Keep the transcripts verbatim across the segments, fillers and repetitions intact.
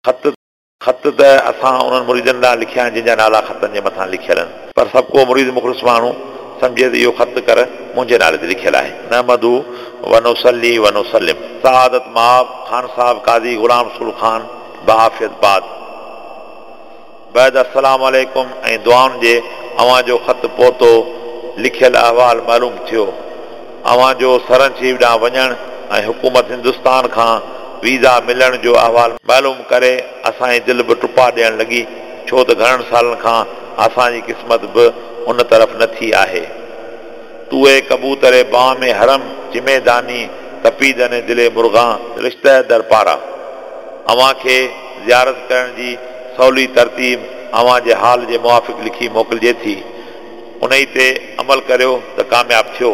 ख़त ख़त त असां उन्हनि मुरीदनि लाइ लिखिया आहिनि जंहिंजा नाला ख़तनि जे मथां लिखियल आहिनि, पर सभु को मुरीद मुख़लिस माण्हू सम्झे त इहो ख़त कर मुंहिंजे नाले ते लिखियल आहे। न मधु वनुसली वनुसलिम सआदत माब ख़ान साहब काज़ी ग़ुलाम रसूल ख़ान बआफ़ियत बाद बैद अस्सलाम वालेकुम ऐं दुआउनि जे अव्हां जो ख़त पहुतो, लिखियल अहवाल मालूम थियो। अव्हां जो सरनशीब ॾांहुं वञणु ऐं हुकूमत हिंदुस्तान खां वीज़ा मिलण जो अहवाल मालूम करे असांजी दिलि बि टुपा ॾियणु लॻी, छो त घणनि सालनि खां असांजी क़िस्मत बि उन तरफ़ न थी आहे। तूए कबूतरे बाह में हरम जिमेदानी तपीदने दिले मुर्गा रिश्ते दर पारा। अव्हां खे ज़ियारत करण जी सवली तरतीब अव्हां जे हाल जे मुआफ़िक़ लिखी मोकिलिजे थी, उन ई ते अमल करियो त कामयाबु थियो।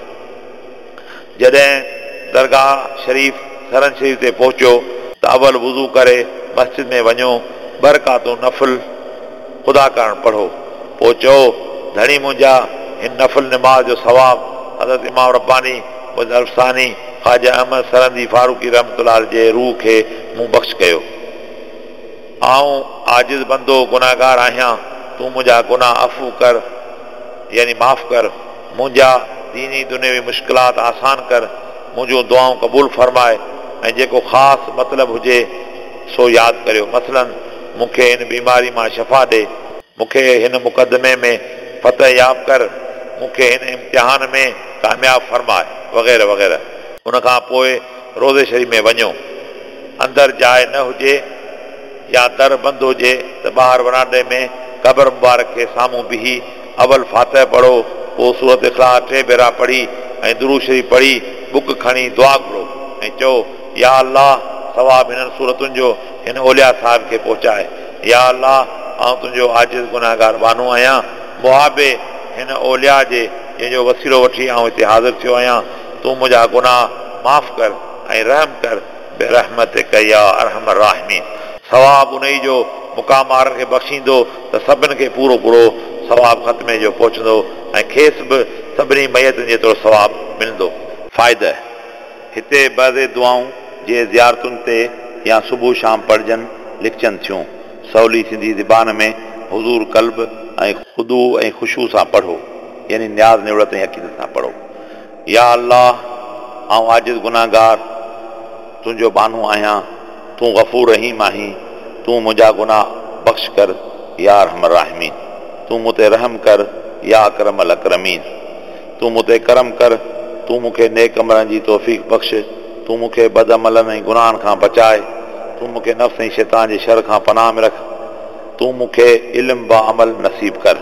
जॾहिं दरगाह शरीफ़ सरन शरीफ़ ते पहुचो त अवल वुज़ू करे मस्जिद में वञो, बरकातो नफ़िल ख़ुदा करणु पढ़ो। पोइ चओ धणी मुंहिंजा हिन नफ़िल निमाज़ जो सवाबु हज़रत इमाम रब्बानी मुज़ल्फ़सानी ख़्वाजा अहमद सरंदी फारूकी रहमतुल्लाह जे रूह खे मूं बख़्श कयो। आऊं आजिज़ बंदो गुनाहगार आहियां, तूं मुंहिंजा गुनाह अफ़ू कर यानी माफ़ कर, मुंहिंजा दीनी दुनियावी मुश्किलात आसान कर, मुंहिंजूं दुआऊं क़बूल फरमाए ऐं जेको ख़ासि मतिलबु हुजे सो यादि करियो। मसलन मूंखे हिन बीमारी मां शफ़ा ॾे, मूंखे हिन मुक़दमे में फतह याब कर, मूंखे हिन इम्तिहान में कामयाबु फरमाए वग़ैरह वग़ैरह। उन खां पोइ रोज़े शरीफ़ में वञो, अंदरि जाइ न हुजे या दर बंदि हुजे त ॿाहिरि वरांडे में क़बर मुबारक खे साम्हूं बीही अवल फातह पढ़ो, पोइ सूरत इख़लास टे भेरा पढ़ी ऐं दुरूद शरीफ़ पढ़ी बुक खणी दुआ घुरो ऐं चओ या अल्लाह सवाब हिननि सूरतुनि जो हिन ओलिया साहिब खे पहुचाए। या अल्लाह आउं तुंहिंजो आजिज़ गुनाहगार बानो आहियां, मुहाबे हिन ओलिया जे जंहिंजो वसीलो वठी आउं हिते हाज़िर थियो आहियां, तूं मुंहिंजा गुनाह माफ़ कर ऐं रहम कर बेरहमत कया अरहमर राहिमीन। सवाब उन ई जो मुक़ाम वारनि खे बख़्शींदो त सभिनि खे पूरो पूरो सवाब ख़तमे जो पहुचंदो ऐं खेसि बि सभिनी मैयतुनि जेतिरो सवाब मिलंदो। फ़ाइदा हिते बज़े दुआऊं जे ज़ियारतुनि ते या सुबुह शाम पढ़जनि लिखजनि थियूं। सवली सिंधी ज़बान में हुज़ूर कल्ब ऐं ख़ुदू ऐं ख़ुशू सां पढ़ो, यानी न्याज़ निवड़त ऐं अक़ीदत सां पढ़ो। या अल्लाह आउं आजिज़ गुनाहगार तुंहिंजो बानो आहियां, तूं गफ़ूर रहीम आहीं, तूं मुंहिंजा गुनाह बख़्श कर या अरहमर राहिमीन। तूं मूं ते रहम कर या अकरमल अकरमीन। तूं मूं ते करम कर, तूं मूंखे नेक अमलनि जी तौफ़ीक़ बख़्श, तूं मूंखे बद अमलनि ऐं गुनाहनि खां बचाए, तूं मूंखे नफ़्स ऐं शैतान जे शर खां पनाह में रख, तूं मूंखे इल्म बा अमल नसीब कर।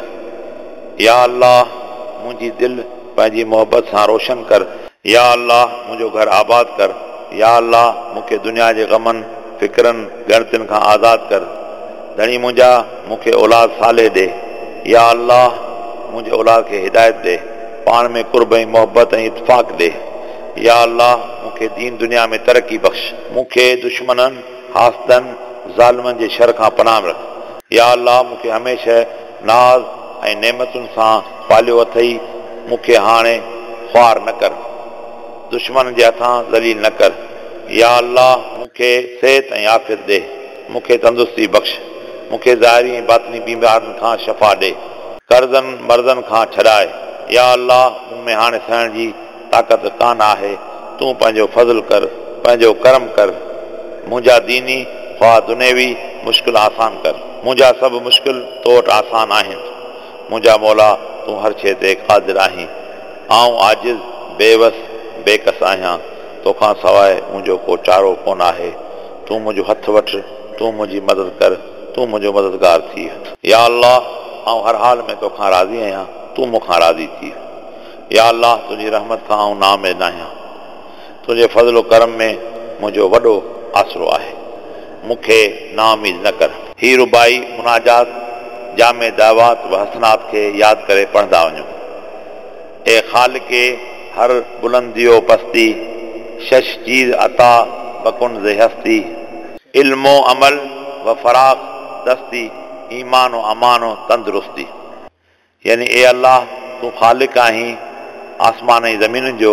या अल्लाह मुंहिंजी दिलि पंहिंजी मोहबत सां रोशन कर। या अल्लाह मुंहिंजो घर आबाद कर। या अल्लाह मूंखे दुनिया जे ग़मनि फ़िक्रनि ॻणतियुनि खां आज़ादु कर। धणी मुंहिंजा मूंखे औलाद साले ॾे। या अल्लाह मुंहिंजे औलाद खे हिदायत ॾे, पाण में कुर्ब ऐं मोहबत ऐं इतफ़ाक़ ॾे। या अल्लाह मूंखे दीन दुनिया में तरक़ी बख़्श, मूंखे दुश्मननि हासदनि ज़ालिमनि जे शर खां पनाह रख। या अल्लाह मूंखे हमेशह नाज़ ऐं नेमतुनि सां पालियो अथई, मूंखे हाणे ख़्वार न कर, दुश्मन जे हथां ज़लील न कर। या अल्लाह मूंखे सिहत ऐं आफ़ियत ॾे, मूंखे तंदुरुस्ती बख़्श, मूंखे ज़ाहिरी ऐं बातिनी बीमारियुनि खां शफ़ा ॾे, कर्ज़नि मर्ज़नि खां छॾाए। या अल्लाह मूं में हाणे सहण जी ताक़त कान आहे, तूं पंहिंजो फज़ल कर, पंहिंजो करम कर, मुंहिंजा दीनी ख़्वाह दुनियावी मुश्किल आसान कर। मुंहिंजा सभु मुश्किल तो वटि आसान आहिनि, मुंहिंजा मौला तूं हर शइ ते क़ादिर आहीं। आउं आजिज़ बेवस बेकस आहियां, तोखां सवाइ मुंहिंजो को चारो कोन आहे। तूं मुंहिंजो हथु वठि, तूं मुंहिंजी मदद कर, तूं मुंहिंजो मददगार थी। या अल्लाह आउं हर हाल में तोखां राज़ी आहियां, तूं मूंखां राज़ी थी। या अल्लाह तुंहिंजी रहमत खां आउं नाउमीद न आहियां, तुंहिंजे फज़लो करम में मुंहिंजो वॾो आसिरो आहे, मूंखे नाउमीद न कर। ही रुबाई मुनाजात जामे दावात व हसनात खे यादि करे पढ़ंदा वञो। ए ख़ालिक़े हर बुलंदियो पस्ती, शश चीज़ अता बकुन ज़े हस्ती, इल्मो अमल व फराग़ दस्ती, ईमान व अमान व तंदुरुस्ती। यानी ए अल्लाह तूं ख़ालिक़ आहीं आसमान ऐं ज़मीन जो,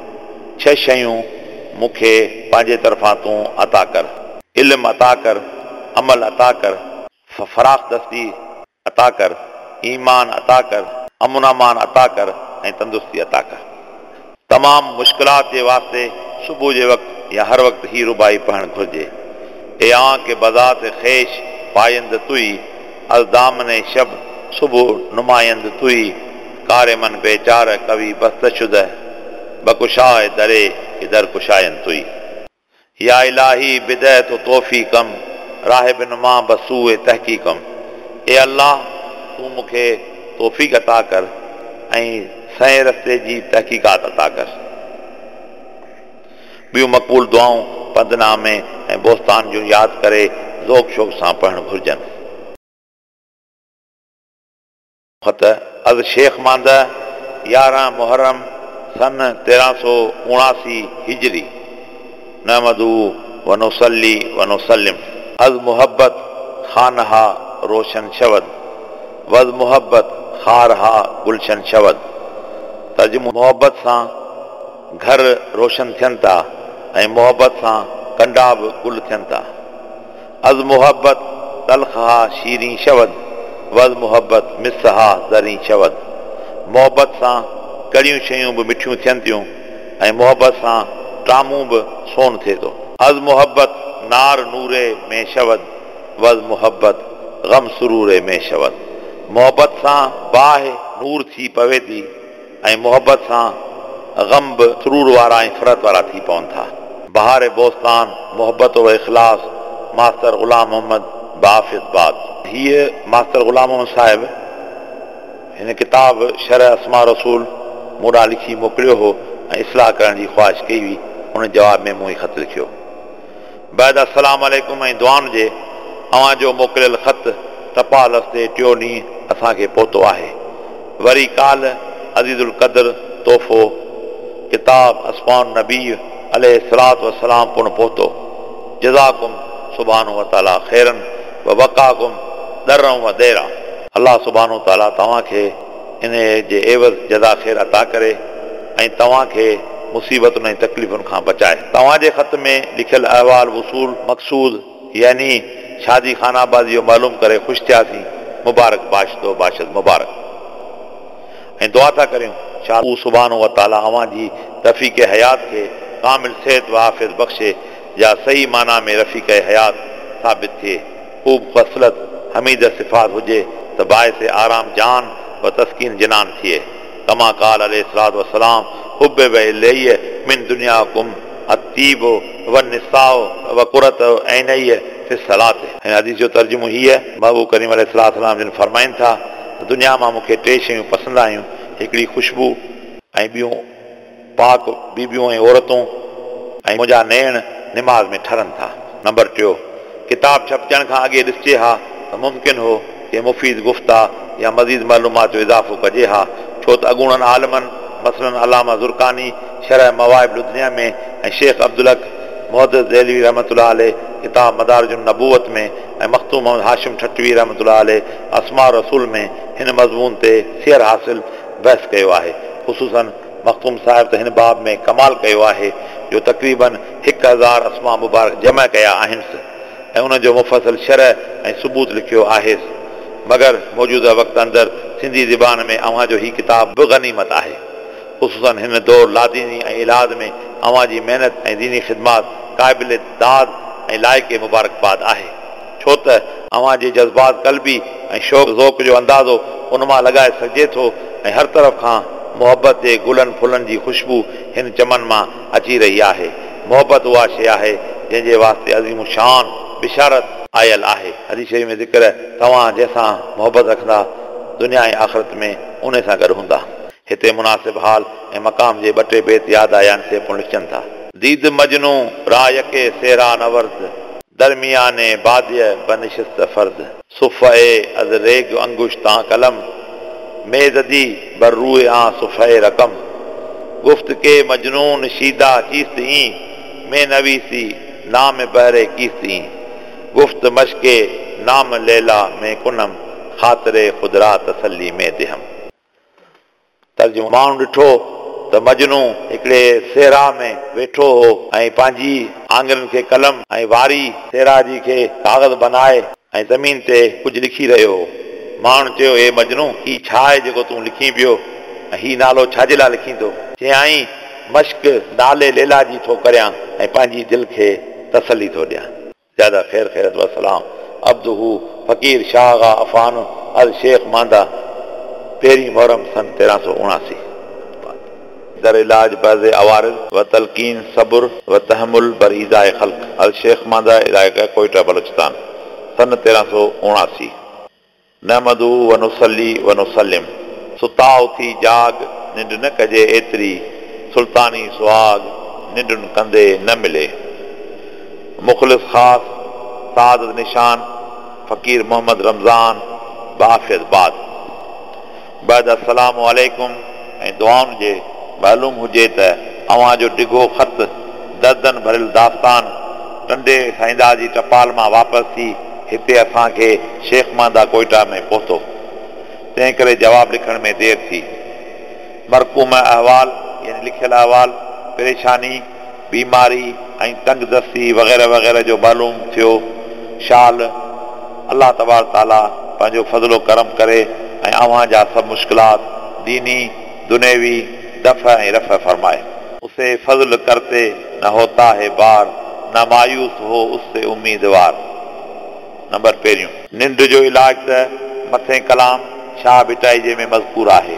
छह शयूं मूंखे पंहिंजे तरफ़ां तूं अता कर। इल्म अता कर, अमल अता कर, फराख दस्ती अता कर, ईमान अता कर, अमुन अमान अता कर ऐं तंदुरुस्ती अता कर। तमामु मुश्किलात जे वास्ते सुबुह जे वक़्तु या हर वक़्तु ही रुबाई पढ़णु घुरिजे। ए आंख बज़ात ख़ेश पायंद तुई, अज़ दामने शब सुबुह नुमायंद तुई, कारे मन बेचार कवि बस्तशुद, बकुशाए दरे इधर कुशायन तुई। या इलाही बिदयत तौफ़ीक़म, राहिब नुमा बसूए तहक़ीक़म। ए अल्लाह तूं मूंखे तौफ़ीक़ अता कर ऐं सही रस्ते जी तहक़ीक़ात अता कर। ॿियूं मक़बूल दुआऊं पदनामे ऐं बोस्तान जूं यादि करे ज़ोक शौक़ सां पढ़णु घुरिजनि। ख़त अज़ शेख मांदा यारहं मुहर्रम सन तेरहं सौ उणासी हिजरी। नहमदू व नुसल्ली व नुसल्लिम। अज़ मुहब्बत खानहा रोशन शवद, वज़ मुहब्बत खारहा गुलशन शवद। तर्जुमो, मोहब्बत सां घर रोशन थियनि था ऐं मोहब्बत सां कंडा बि गुल थियनि था। अज़ मुहब्बत तलख़हा शीरी शवद, वज़ मुहब्बत मिसहा ज़री शवद। मोहब्बत सां कड़ियूं शयूं बि मिठियूं थियनि थियूं ऐं मोहब्बत सां टामूं बि सोन थिए थो। अज़ मुहब्बत नार नूरे में शवद, वज़ मुहब्बत ग़म सुरूरे में शवद। मोहब्बत सां बाहि नूर थी पवे थी ऐं मोहब्बत सां ग़म बि सुरूर वारा ऐं फ़रत वारा थी पवनि था। बहार बोस्तान मोहब्बत व इख़लास, मास्तर ग़ुलाम मोहम्मद बाफ़िज़ बाद। हीअ मास्तर ग़ुलाम मोहम्मद साहिब हिन किताब शरह अस्मा रसूल मूं ॾांहुं लिखी मोकिलियो हो ऐं इस्लाह करण जी ख़्वाहिश कई हुई। उन जवाब में मूं ई ख़त लिखियो। बैद अस्सलाम अलैकुम ऐं दुआउनि जे अव्हां जो मोकिलियल ख़त टपाल रस्ते टियों ॾींहुं असांखे पहुतो आहे। वरी काल अज़ीज़ुल क़द्र तोहफ़ो किताब अस्मान नबी अलैहिस्सलातु वस्सलाम पुण पहुतो। जज़ाकुम सुब्हानहु व तआला ख़ैरन व वक़ाकुम दर्रन व देरा। अल्लाह सुब्हानहु व तआला तव्हांखे इन जे एवज़ जज़ा ख़ैर अता करे ऐं तव्हांखे मुसीबतुनि ऐं तकलीफ़ुनि खां बचाए। तव्हांजे ख़त में लिखियल अहवाल वसूल मक़सूद यानी शादी खानाबाज़ी जो मालूम करे ख़ुशि थियासीं। मुबारक बाशिदो बाशिद मुबारक। ऐं दुआ था करियूं छा हू सुब्हानहु व तआला अव्हां जी रफ़ीक़ हयात खे कामिल सेहत व हाफ़िज़ बख़्शे, या सही माना में रफ़ीक़ हयात साबित थिए। ख़ूब ख़सलत हमीद सिफ़ात हुजे त बाइस आराम जान व तस्कीन जिनान थिए। कमा क़ाल अलैहिस्सलातु वस्सलाम हुब्बिब इलैया मिन दुनियाकुम अत्तीब व निसाउ व क़ुरत ऐनैया फी सलात। हिन हदीस जो तर्जुमो हीअ, महबूब करीम अलैहिस्सलातु वस्सलाम जिन फरमाइनि था दुनिया मां मूंखे टे शयूं पसंदि आहियूं, हिकिड़ी ख़ुशबू ऐं ॿियूं पाक बीबियूं ऐं औरतूं ऐं मुंहिंजा नेण निमाज़ में ठरनि था। नंबर टियों, किताब छपजण खां अॻे ॾिसिजे हा त मुमकिन हो कि मुफ़ीद गुफ़्ता या मज़ीद मालूमात जो इज़ाफ़ो कजे हा, छो त अॻूणनि आलमनि मसलन अलामा ज़ुरकानी शरह मवाहिब दुनिया में ऐं शेख अब्दुल हक मुहद्दिस देहलवी रहमतुल्लाह अलैह किताब मदारिजुन नबूवत में ऐं मख़तूम मोहम्मद हाशिम ठटवी रहमतुल्लाह अलैह अस्मा रसूल में हिन मज़मून ते सियर हासिल बहस कयो आहे। ख़ुसूसन मख़तूम साहिब त हिन बाब में कमाल कयो आहे जो तक़रीबन हिकु हज़ार अस्मा मुबारक जमा कया आहिनि ऐं उन जो मुफ़सल शरह ऐं सबूत लिखियो आहे। मगर मौजूदा वक़्तु अंदरि सिंधी ज़बान में अव्हां जो ही किताब बि गनीमत आहे। ख़ुसूसन हिन दौर लादीनी ऐं इलाज में अव्हां जी महिनत ऐं दीनी ख़िदमत क़ाबिल दाद ऐं लाइक़े मुबारकबाद आहे, छो त अव्हां जे जज़्बात क़ल्बी ऐं शौक़ ज़ौक़ जो अंदाज़ो उन मां लॻाए सघिजे थो ऐं हर तरफ़ खां मोहबत जे गुलनि फुलनि जी ख़ुशबू हिन चमन मां अची रही आहे। मोहबत उहा शइ आहे जंहिंजे वास्ते अज़ीम शान बिशारत आयल आहे। हदीस शरीफ़ में ज़िक्र, तव्हां जंहिंसां मोहबत रखंदा दुनिया ऐं आख़िरत में उन सां गॾु हूंदा। हिते मुनासिब हाल ऐं मक़ाम जे ॿ टे बेत यादि आया आहिनि से पुण लिखनि था। दीद मजनू रायके सेरा नवर्द, दरमियाने बादिय बनिशिस्त फर्द, सुफ़े अज़ रेग अंगुश्ता कलम, मेज़दी बर रूए आ सुफ़े रकम, गुफ्त के मजनून शीदा कीस्त ई, में नवीसी नाम बहरे कीस्त ई, गुफ्त मशके नाम लैला में कुनम, ख़ातिरे खुदरा तसल्ली में दिहम। तर्जुमो, माण्हू ॾिठो त मजनू हिकिड़े सेरा में वेठो हो ऐं पंहिंजी आंगरनि खे कलम ऐं वारी सेराजी खे कागज़ बनाए ऐं ज़मीन ते कुझु लिखी रहियो हो। माण्हू चयो, ए मजनू, ही छा आहे जेको तूं लिखी पियो ऐं ही नालो छाजे लाइ लिखी थो? चयाईं, मश्क नाले लेला जी थो करियां ऐं पंहिंजी दिलि खे तसली थो ॾियां। ज़्यादा ख़ैर ख़ैरत वसलाम अब्दुहू फ़कीर शाह अफ़ान अल शेख मांदा तेरहीं मुहर्रम सन तेरहं सौ उणासी। दर इलाज बज़ अवारिद व तलकीन सबुर व तहमुल बर ईज़ाए ख़ल्क़ अल शेख मांदा इलाइक़ा कोयटा बलूचिस्तान सन तेरहं सौ उणासी। नहमदू व नुसली व नुसलिम सुता उथी जाग निंड न कजे एतिरी सुल्तानी सुहाग निंड कंदे न मिले। मुख़लिस ख़ास सादत निशान फ़कीर मोहम्मद रमज़ान बाफ़ियत बाद बाद अस्सलामु अलैकुम ऐं दुआउनि जे मालूम हुजे त अव्हां जो डिघो ख़त दर्दन भरियल दास्तान टंडे साईंदा जी टपाल मां वापसि थी हिते असांखे शेख मांदा कोयटा में पहुतो। तंहिं करे जवाबु लिखण में देरि थी। मरकूम अहवाल यानी लिखियल अहवाल परेशानी बीमारी ऐं तंगदस्ती वग़ैरह वग़ैरह जो मालूम थियो। शाल अल्लाह तबारक ताला पंहिंजो फज़लो करम करे ऐं अव्हां जा सभु मुश्किलात दीनी दुनियावी दफ़ ऐं रफ़ फरमाए। उसे फज़ल करते न होता है बार न मायूस हो उससे उम्मीदवार। नंबर पहिरियों, निंड जो इलाज त मथे कलाम शाह बिटाई में मज़कूर आहे।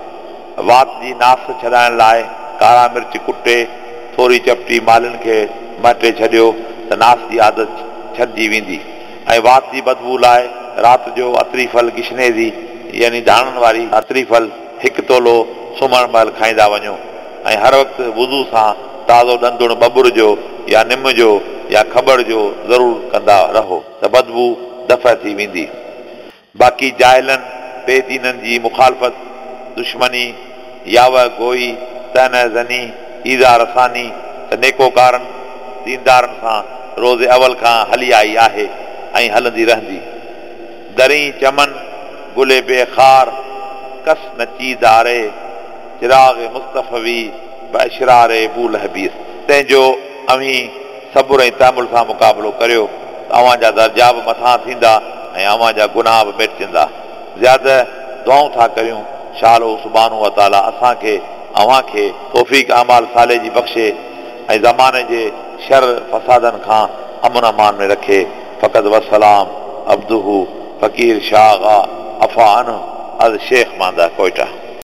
वात जी नास छॾाइण लाइ कारा मिर्च कुटे थोरी चपटी मालिन खे मटे छॾियो त नास जी आदत छॾिजी वेंदी। ऐं वात जी बदबू लाइ राति जो अतरी फल गिशनेज़ी यानी धाणनि वारी अतरी फल हिकु तोलो सुम्हण महिल खाईंदा वञो ऐं हर वक़्तु वुज़ू सां ताज़ो ॾंदुण बबुर जो या निम जो या ख़बर जो ज़रूरु कंदा रहो त बदबू दफ़ थी वेंदी। बाक़ी जाइलनि बेदीननि जी मुखालफ़त दुश्मनी याव गोई तन ज़नी ईज़ा रसानी त नेकोकारनि दीनदारनि सां रोज़े अवल खां हली आई आहे ऐं हलंदी रहंदी। दरी चमन गुले बेखार कस नचीदारे चिराग मुस्तफ़वी बशरारे बूल हबीर। तंहिंजो अवी सबुर ऐं तहमुल सां मुक़ाबिलो करियो त अव्हां जा दर्जा बि मथां थींदा ऐं अव्हां जा गुनाह बि मिटजंदा। ज़्यादा दुआऊं था करियूं शालो सुभानो व ताला असांखे अव्हां खे तौफ़ीक़ अमाल साले जी बख़्शे ऐं ज़माने जे शर फसादनि खां अमन अमान में रखे। फ़क़त वसलाम अब्दुहू फ़कीर शाह अफ़ान अल शेख मांदा कोयटा।